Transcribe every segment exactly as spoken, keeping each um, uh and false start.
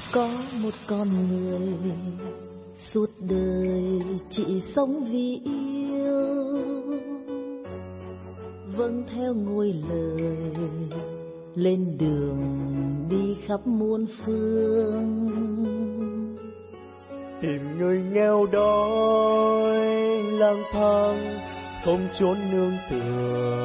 Có một con người suốt đời chỉ sống vì yêu, vâng theo ngôi lời lên đường đi khắp muôn phương. Tìm người nghèo đói lang thang không chốn nương tựa,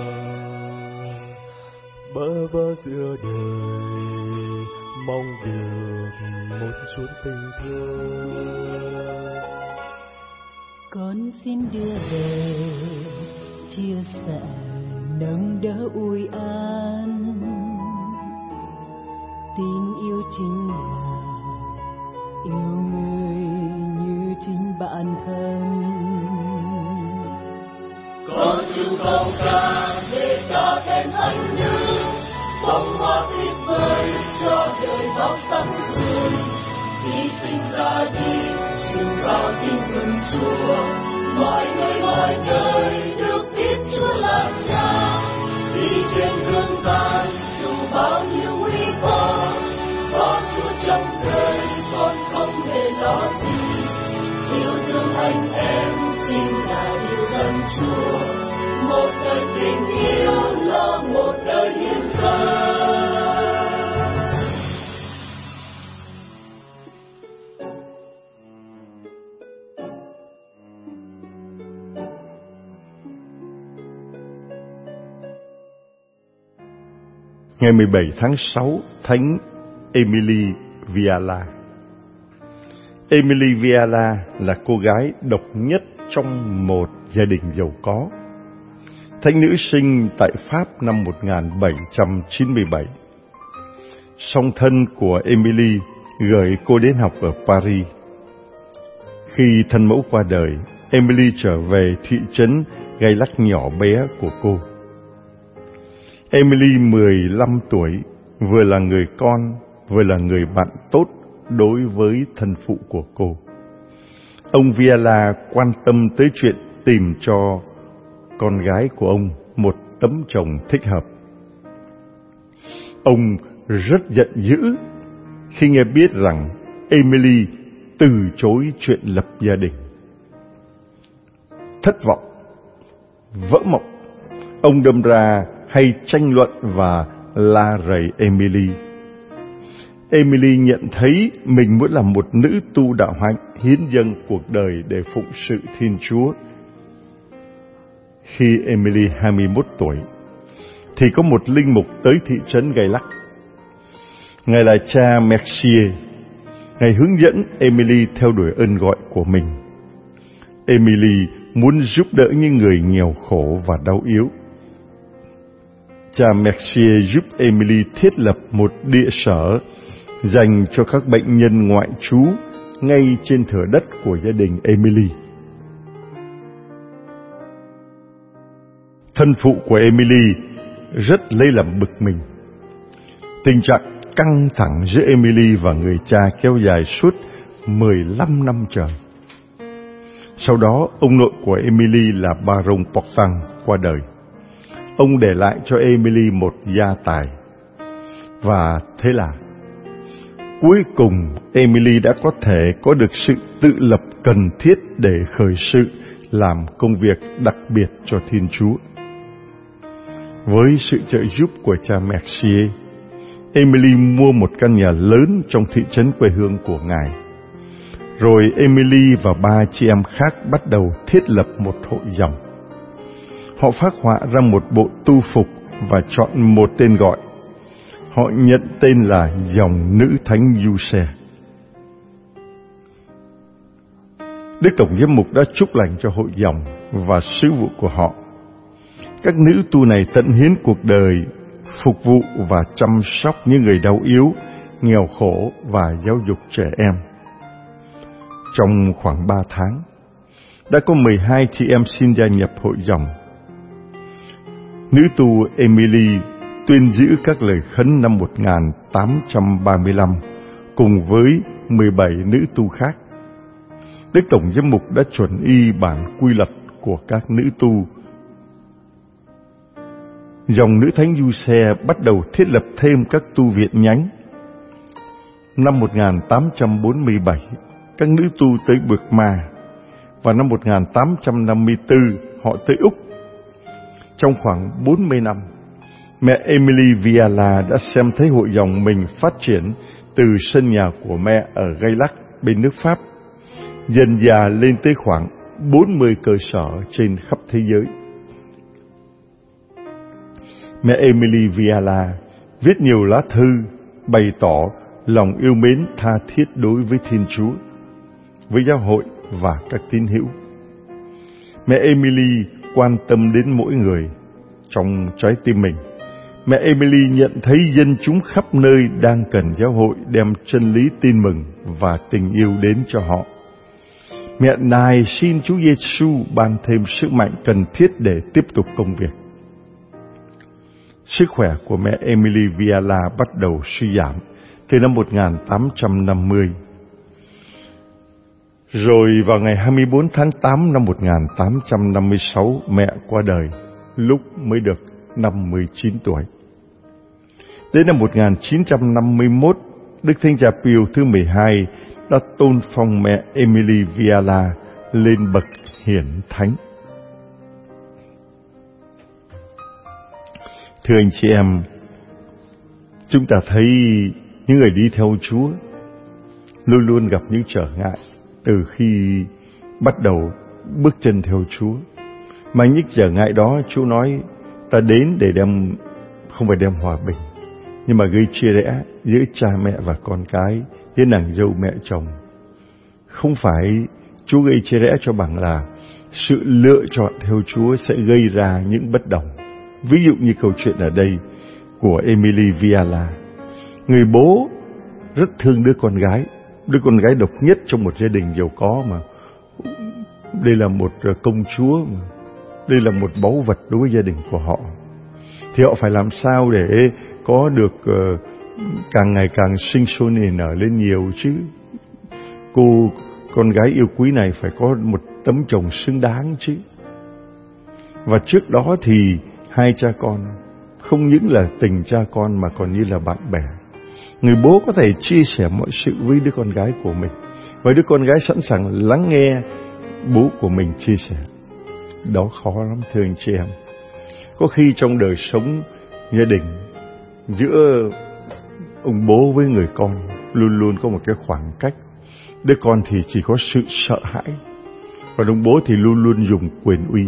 bơ vơ giữa đời mong được một chút tình thương. Con xin đưa về chia sẻ nâng đỡ ủi an, tin yêu chính là yêu người như chính bản thân. Con chịu không ca để cho thêm ân nữ, bông hoa tuyệt vời cho đời bao sắc hương. Khi sinh ra đi chúng ta tin mừng Chúa, mọi người mọi đời được biết Chúa là Cha. Đi trên gương vàng dù bao nhiêu nguy cơ, có Chúa trong đời con không hề lo gì. Yêu thương anh em xin là yêu gần Chúa, một đời tình yêu là một đời hiến dâng. Ngày mười bảy tháng sáu, Thánh Emily Viala. Emily Viala là cô gái độc nhất trong một gia đình giàu có. Thánh nữ sinh tại Pháp năm một nghìn bảy trăm chín mươi bảy. Song thân của Emily gửi cô đến học ở Paris. Khi thân mẫu qua đời, Emily trở về thị trấn Gaillac nhỏ bé của cô. Emily mười lăm tuổi, vừa là người con, vừa là người bạn tốt đối với thân phụ của cô. Ông Viala quan tâm tới chuyện tìm cho con gái của ông một tấm chồng thích hợp. Ông rất giận dữ khi nghe biết rằng Emily từ chối chuyện lập gia đình. Thất vọng, vỡ mộng, ông đâm ra hay tranh luận và la rầy Emily. Emily nhận thấy mình muốn làm một nữ tu đạo hạnh, hiến dâng cuộc đời để phụng sự Thiên Chúa. Khi Emily hai mươi mốt tuổi, thì có một linh mục tới thị trấn Gaillac. Ngài là cha Mercier. Ngài hướng dẫn Emily theo đuổi ơn gọi của mình. Emily muốn giúp đỡ những người nghèo khổ và đau yếu. Cha Mercier giúp Emily thiết lập một địa sở dành cho các bệnh nhân ngoại trú ngay trên thửa đất của gia đình Emily. Thân phụ của Emily rất lấy làm bực mình. Tình trạng căng thẳng giữa Emily và người cha kéo dài suốt mười lăm năm trời. Sau đó, ông nội của Emily là Baron Portan qua đời. Ông để lại cho Emily một gia tài. Và thế là cuối cùng Emily đã có thể có được sự tự lập cần thiết để khởi sự làm công việc đặc biệt cho Thiên Chúa. Với sự trợ giúp của cha Mercier, Emily mua một căn nhà lớn trong thị trấn quê hương của ngài. Rồi Emily và ba chị em khác bắt đầu thiết lập một hội dòng. Họ phác họa ra một bộ tu phục và chọn một tên gọi. Họ nhận tên là dòng nữ thánh Giuse. Đức Tổng Giám mục đã chúc lành cho hội dòng và sứ vụ của họ. Các nữ tu này tận hiến cuộc đời, phục vụ và chăm sóc những người đau yếu, nghèo khổ và giáo dục trẻ em. Trong khoảng ba tháng, đã có mười hai chị em xin gia nhập hội dòng. Nữ tu Emily tuyên giữ các lời khấn năm một nghìn tám trăm ba mươi lăm cùng với mười bảy nữ tu khác. Đức Tổng Giám mục đã chuẩn y bản quy luật của các nữ tu. Dòng nữ thánh Giuse bắt đầu thiết lập thêm các tu viện nhánh. Năm một nghìn tám trăm bốn mươi bảy, các nữ tu tới Burma, và năm một nghìn tám trăm năm mươi tư họ tới Úc. Trong khoảng bốn mươi năm, mẹ Emily Viala đã xem thấy hội dòng mình phát triển từ sân nhà của mẹ ở Gaillac bên nước Pháp, dần dà lên tới khoảng bốn mươi cơ sở trên khắp thế giới. Mẹ Emily Viala viết nhiều lá thư bày tỏ lòng yêu mến tha thiết đối với Thiên Chúa, với giáo hội và các tín hữu. Mẹ Emily quan tâm đến mỗi người trong trái tim mình. Mẹ Emily nhận thấy dân chúng khắp nơi đang cần giáo hội đem chân lý tin mừng và tình yêu đến cho họ. Mẹ nài xin Chúa Giêsu ban thêm sức mạnh cần thiết để tiếp tục công việc. Sức khỏe của mẹ Emily Viala bắt đầu suy giảm từ năm một nghìn tám trăm năm mươi. Rồi vào ngày hai mươi bốn tháng tám năm một nghìn tám trăm năm mươi sáu, mẹ qua đời lúc mới được năm mươi chín tuổi. Đến năm một nghìn chín trăm năm mươi mốt, Đức Thánh Cha Pio thứ mười hai đã tôn phong mẹ Emily Viala lên bậc hiển thánh. Thưa anh chị em, chúng ta thấy những người đi theo Chúa luôn luôn gặp những trở ngại từ khi bắt đầu bước chân theo Chúa. Mà những trở ngại đó Chúa nói ta đến để đem, không phải đem hòa bình, nhưng mà gây chia rẽ giữa cha mẹ và con cái, giữa nàng dâu mẹ chồng. Không phải Chúa gây chia rẽ cho bằng là sự lựa chọn theo Chúa sẽ gây ra những bất đồng. Ví dụ như câu chuyện ở đây của Emily Viala. Người bố rất thương đứa con gái, đứa con gái độc nhất trong một gia đình giàu có mà. Đây là một công chúa mà. Đây là một báu vật đối với gia đình của họ. Thì họ phải làm sao để có được uh, càng ngày càng sinh sôi nảy nở lên nhiều chứ. Cô con gái yêu quý này phải có một tấm chồng xứng đáng chứ. Và trước đó thì hai cha con không những là tình cha con mà còn như là bạn bè. Người bố có thể chia sẻ mọi sự với đứa con gái của mình, và đứa con gái sẵn sàng lắng nghe bố của mình chia sẻ. Đó khó lắm thưa anh chị em. Có khi trong đời sống gia đình, giữa ông bố với người con luôn luôn có một cái khoảng cách. Đứa con thì chỉ có sự sợ hãi, và ông bố thì luôn luôn dùng quyền uy,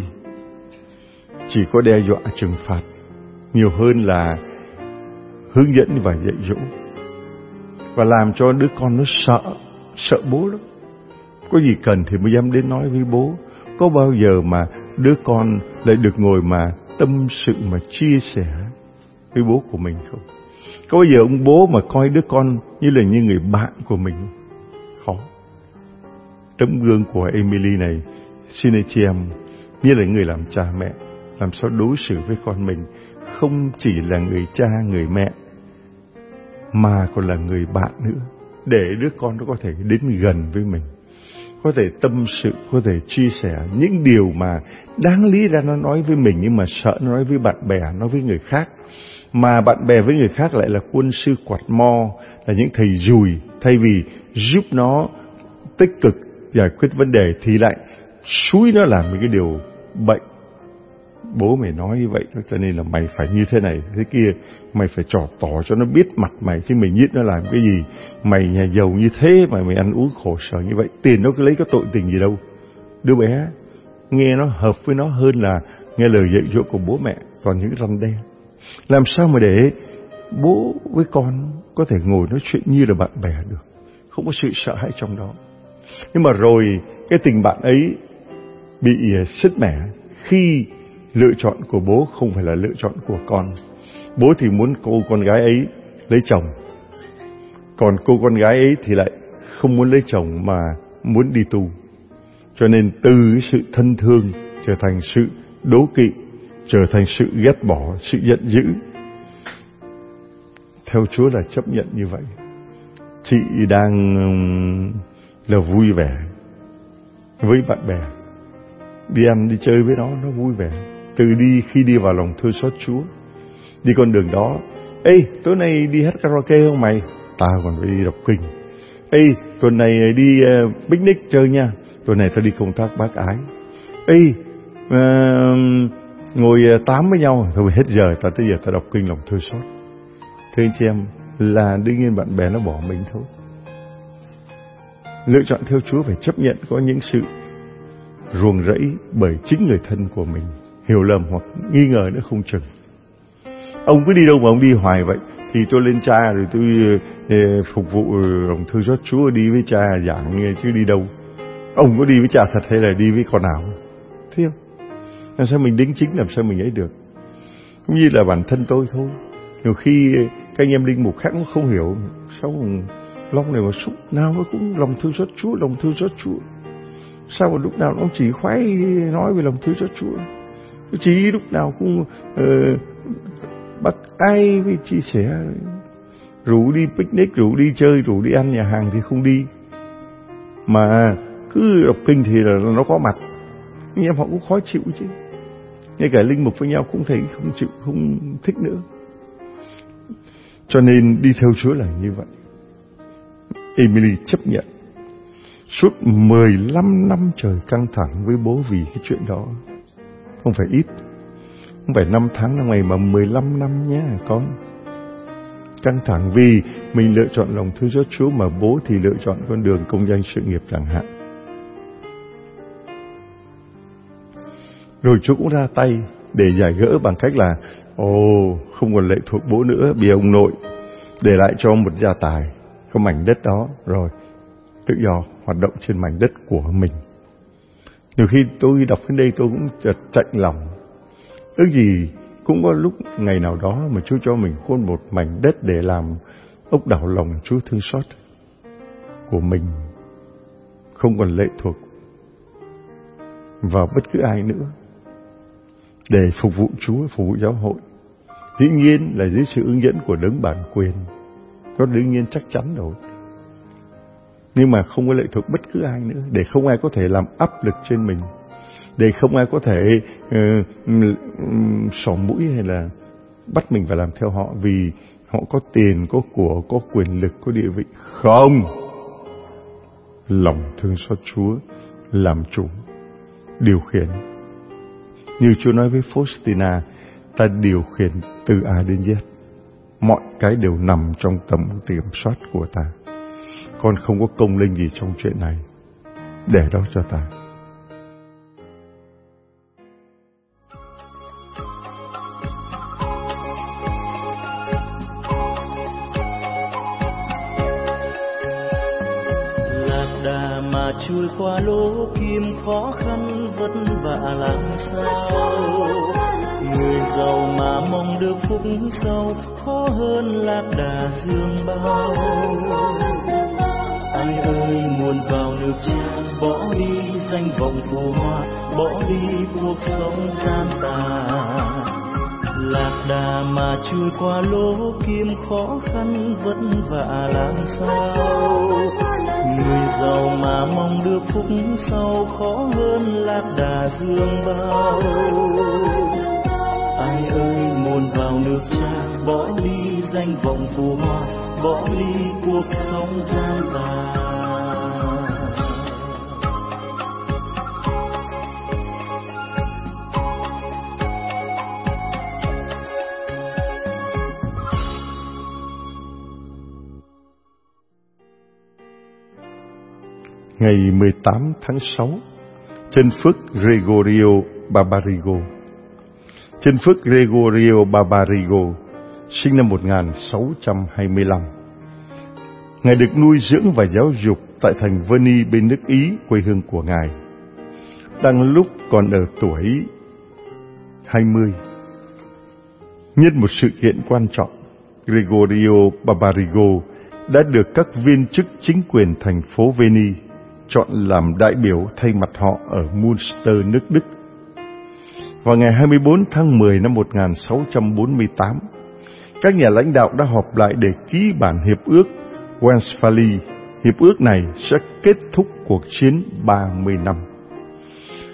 chỉ có đe dọa trừng phạt nhiều hơn là hướng dẫn và dạy dỗ, và làm cho đứa con nó sợ, sợ bố lắm. Có gì cần thì mới dám đến nói với bố. Có bao giờ mà đứa con lại được ngồi mà tâm sự mà chia sẻ với bố của mình không? Có bao giờ ông bố mà coi đứa con như là như người bạn của mình? Khó. Tấm gương của Emily này, xin anh chị em, như là người làm cha mẹ, làm sao đối xử với con mình không chỉ là người cha, người mẹ, mà còn là người bạn nữa, để đứa con nó có thể đến gần với mình, có thể tâm sự, có thể chia sẻ những điều mà đáng lý ra nó nói với mình, nhưng mà sợ nó nói với bạn bè, nói với người khác. Mà bạn bè với người khác lại là quân sư quạt mo, là những thầy dùi. Thay vì giúp nó tích cực giải quyết vấn đề thì lại xúi nó làm những cái điều bệnh. Bố mày nói như vậy, cho nên là mày phải như thế này, thế kia. Mày phải trò tỏ cho nó biết mặt mày, chứ mày biết nó làm cái gì. Mày nhà giàu như thế mà mày ăn uống khổ sở như vậy, tiền nó cứ lấy có tội tình gì đâu. Đứa bé nghe nó hợp với nó hơn là nghe lời dạy dỗ của bố mẹ, còn những răn đe. Làm sao mà để bố với con có thể ngồi nói chuyện như là bạn bè được, không có sự sợ hãi trong đó. Nhưng mà rồi cái tình bạn ấy bị sứt mẻ khi lựa chọn của bố không phải là lựa chọn của con. Bố thì muốn cô con gái ấy lấy chồng, còn cô con gái ấy thì lại không muốn lấy chồng mà muốn đi tu. Cho nên từ sự thân thương trở thành sự đố kỵ, trở thành sự ghét bỏ, sự giận dữ. Theo Chúa là chấp nhận như vậy. Chị đang là vui vẻ với bạn bè, đi ăn đi chơi với nó, nó vui vẻ. Từ đi khi đi vào lòng thương xót Chúa, đi con đường đó, ê tối nay đi hát karaoke không mày? tao còn phải đi đọc kinh. Ê, tuần này đi uh, picnic chơi nha. Tuần này tao đi công tác bác ái. Ê, uh, ngồi tám với nhau. Thôi hết giờ, tao tới giờ tao đọc kinh lòng thương xót. Thưa anh chị em, là đương nhiên bạn bè nó bỏ mình thôi. Lựa chọn theo Chúa phải chấp nhận có những sự ruồng rẫy bởi chính người thân của mình, hiểu lầm hoặc nghi ngờ nữa không chừng. Ông cứ đi đâu mà ông đi hoài vậy? Thì tôi lên cha rồi tôi eh, phục vụ lòng thương xót Chúa, đi với cha giảng chứ đi đâu. Ông có đi với cha thật hay là đi với con nào? Thấy không? Làm sao mình đính chính, làm sao mình ấy được? Cũng như là bản thân tôi thôi. Nhiều khi các anh em linh mục khác cũng không hiểu sao lòng này mà lúc nào nó cũng lòng thương xót Chúa, lòng thương xót Chúa. Sao mà lúc nào nó chỉ khoái nói về lòng thương xót Chúa? Chỉ lúc nào cũng uh, bác ai với chia sẻ, rủ đi picnic, rủ đi chơi, rủ đi ăn nhà hàng thì không đi. Mà cứ đọc kinh thì là nó có mặt. Anh em họ cũng khó chịu chứ. Ngay cả linh mục với nhau cũng thấy không chịu, không thích nữa. Cho nên đi theo Chúa là như vậy. Emily chấp nhận. Suốt mười lăm năm trời căng thẳng với bố vì cái chuyện đó. Không phải ít. Không phải năm tháng năm ngày mà mười lăm năm nhé con. Căng thẳng vì mình lựa chọn lòng thương xót Chúa, mà bố thì lựa chọn con đường công danh sự nghiệp chẳng hạn. Rồi Chúa cũng ra tay để giải gỡ bằng cách là ồ, không còn lệ thuộc bố nữa, vì ông nội để lại cho một gia tài, có mảnh đất đó, rồi tự do hoạt động trên mảnh đất của mình. Nhiều khi tôi đọc đến đây tôi cũng chợt chạnh lòng. Ước gì cũng có lúc ngày nào đó mà Chúa cho mình khôn một mảnh đất để làm ốc đảo lòng Chúa thương xót của mình, không còn lệ thuộc vào bất cứ ai nữa, để phục vụ Chúa, phục vụ giáo hội. Dĩ nhiên là dưới sự hướng dẫn của đấng bản quyền, đó đương nhiên chắc chắn rồi. Nhưng mà không có lệ thuộc bất cứ ai nữa, để không ai có thể làm áp lực trên mình, để không ai có thể uh, um, xỏ mũi hay là bắt mình phải làm theo họ vì họ có tiền, có của, có quyền lực, có địa vị. Không! Lòng thương xót Chúa làm chủ, điều khiển. Như Chúa nói với Faustina, ta điều khiển từ A đến Z. Mọi cái đều nằm trong tầm kiểm soát của ta. Con không có công linh gì trong chuyện này. Để đó cho ta. Lạc đà mà trôi qua lỗ kim, khó khăn vất vả làm sao. Người giàu mà mong được phúc sau, khó hơn lạc đà dương bao. Ai ơi muốn vào nước Cha, bỏ đi danh vọng phù hoa, bỏ đi cuộc sống gian tà. Lạc đà mà trôi qua lỗ kim, khó khăn vất vả làm sao. Người giàu mà mong được phúc sau, khó hơn lạc đà dương bao. Ai ơi muốn vào nước Cha, bỏ đi danh vọng phù hoa, bỏ đi cuộc sống gian tà. Ngày mười tám tháng sáu, Chân Phước Gregorio Barbarigo. Chân Phước Gregorio Barbarigo sinh năm một nghìn sáu trăm hai mươi lăm. Ngài được nuôi dưỡng và giáo dục tại thành Veni bên nước Ý, quê hương của Ngài. Đang lúc còn ở tuổi hai mươi, nhân một sự kiện quan trọng, Gregorio Barbarigo đã được các viên chức chính quyền thành phố Veni chọn làm đại biểu thay mặt họ ở Münster, nước Đức. Vào ngày hai mươi bốn tháng mười năm một nghìn sáu trăm bốn mươi tám, các nhà lãnh đạo đã họp lại để ký bản hiệp ước Westphalia. Hiệp ước này sẽ kết thúc cuộc chiến ba mươi năm.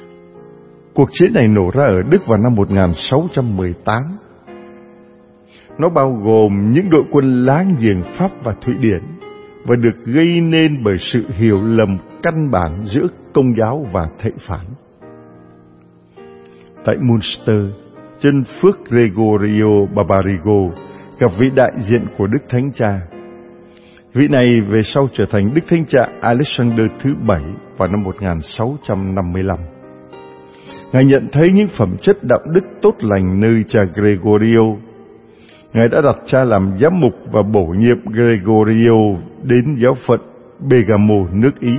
Cuộc chiến này nổ ra ở Đức vào năm một nghìn sáu trăm mười tám. Nó bao gồm những đội quân láng giềng Pháp và Thụy Điển và được gây nên bởi sự hiểu lầm căn bản giữa Công giáo và Thệ phán. Tại Munster, chân phước Gregorio Barbarigo gặp vị đại diện của Đức Thánh Cha. Vị này về sau trở thành Đức Thánh Cha Alexander thứ bảy vào năm một nghìn sáu trăm năm mươi lăm. Ngài nhận thấy những phẩm chất đạo đức tốt lành nơi cha Gregorio. Ngài đã đặt cha làm giám mục và bổ nhiệm Gregorio đến giáo phận Bergamo, nước Ý.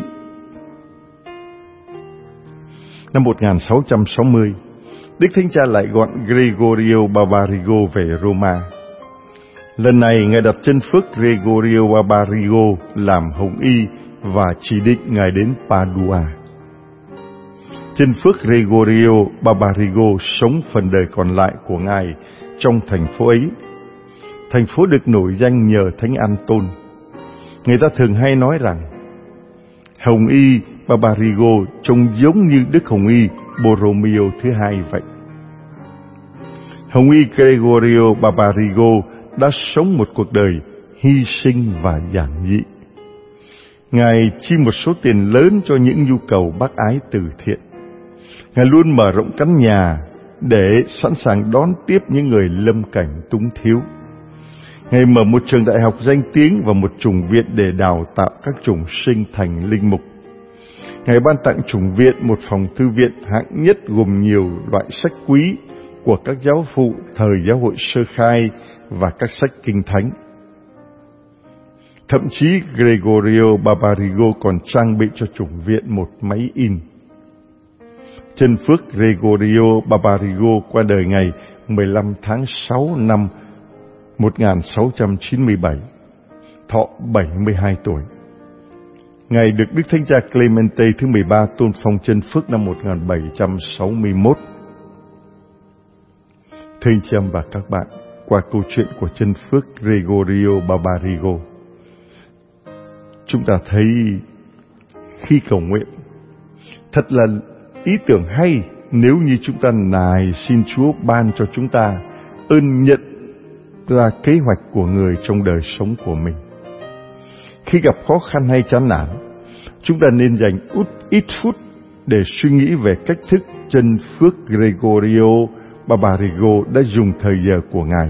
Năm một nghìn sáu trăm sáu mươi, Đức Thánh Cha lại gọi Gregorio Barbarigo về Roma. Lần này, Ngài đặt chân phước Gregorio Barbarigo làm hồng y và chỉ định Ngài đến Padua. Chân phước Gregorio Barbarigo sống phần đời còn lại của Ngài trong thành phố ấy. Thành phố được nổi danh nhờ Thánh Anton. Người ta thường hay nói rằng hồng y Barbarigo trông giống như Đức Hồng y Borromeo thứ hai vậy. Hồng y Gregorio Barbarigo đã sống một cuộc đời hy sinh và giản dị. Ngài chi một số tiền lớn cho những nhu cầu bác ái từ thiện. Ngài luôn mở rộng căn nhà để sẵn sàng đón tiếp những người lâm cảnh túng thiếu. Ngài mở một trường đại học danh tiếng và một chủng viện để đào tạo các chủng sinh thành linh mục. Ngài ban tặng chủng viện một phòng thư viện hạng nhất gồm nhiều loại sách quý của các giáo phụ thời giáo hội sơ khai và các sách kinh thánh. Thậm chí Gregorio Barbarigo còn trang bị cho chủng viện một máy in. Chân phước Gregorio Barbarigo qua đời ngày mười lăm tháng sáu năm một nghìn sáu trăm chín mươi bảy, thọ bảy mươi hai tuổi. Ngài được Đức Thánh Cha Clemente thứ mười ba tôn phong chân phước năm một nghìn bảy trăm sáu mươi mốt. Thưa anh chị em và các bạn, qua câu chuyện của chân phước Gregorio Barbarigo, chúng ta thấy khi cầu nguyện, thật là ý tưởng hay nếu như chúng ta nài xin Chúa ban cho chúng ta ơn nhận ra kế hoạch của người trong đời sống của mình. Khi gặp khó khăn hay chán nản, chúng ta nên dành ít phút để suy nghĩ về cách thức chân phước Gregorio Barbarigo đã dùng thời giờ của Ngài.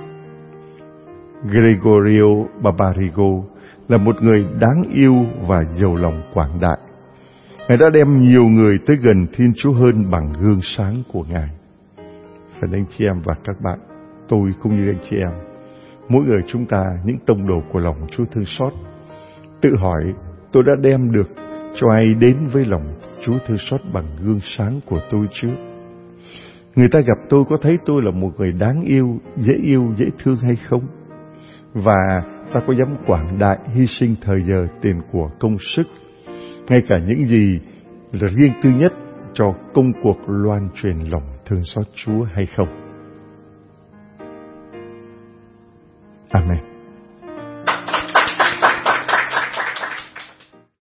Gregorio Barbarigo là một người đáng yêu và giàu lòng quảng đại. Ngài đã đem nhiều người tới gần Thiên Chúa hơn bằng gương sáng của Ngài. Phần anh chị em và các bạn, tôi cũng như anh chị em, mỗi người chúng ta những tông đồ của lòng Chúa thương xót, tự hỏi tôi đã đem được cho ai đến với lòng Chúa thương xót bằng gương sáng của tôi chứ? Người ta gặp tôi có thấy tôi là một người đáng yêu, dễ yêu, dễ thương hay không? Và ta có dám quảng đại, hy sinh thời giờ, tiền của, công sức, ngay cả những gì là riêng tư nhất cho công cuộc loan truyền lòng thương xót Chúa hay không? Amen.